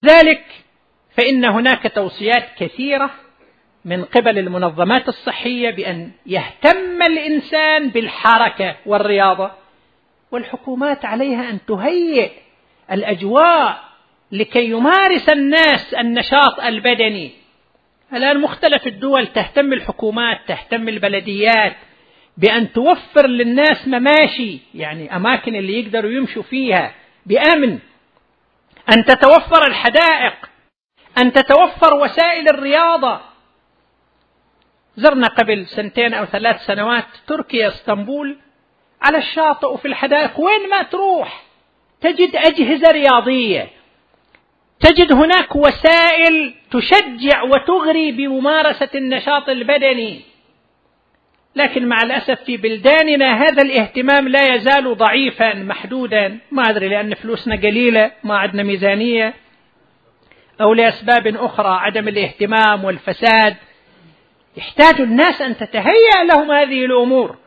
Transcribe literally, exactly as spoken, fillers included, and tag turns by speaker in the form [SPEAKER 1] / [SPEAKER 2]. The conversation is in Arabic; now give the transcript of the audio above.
[SPEAKER 1] ذلك فإن هناك توصيات كثيرة من قبل المنظمات الصحية بأن يهتم الإنسان بالحركة والرياضة، والحكومات عليها أن تهيئ الأجواء لكي يمارس الناس النشاط البدني. الآن مختلف الدول تهتم الحكومات، تهتم البلديات بأن توفر للناس مماشي، يعني أماكن اللي يقدروا يمشوا فيها بأمن، أن تتوفر الحدائق، أن تتوفر وسائل الرياضة. زرنا قبل سنتين أو ثلاث سنوات تركيا اسطنبول، على الشاطئ وفي الحدائق وين ما تروح تجد أجهزة رياضية، تجد هناك وسائل تشجع وتغري بممارسة النشاط البدني. لكن مع الأسف في بلداننا هذا الاهتمام لا يزال ضعيفا محدودا، ما أدري لأن فلوسنا قليلة، ما عندنا ميزانية، أو لأسباب أخرى عدم الاهتمام والفساد. يحتاج الناس أن تتهيأ لهم هذه الأمور.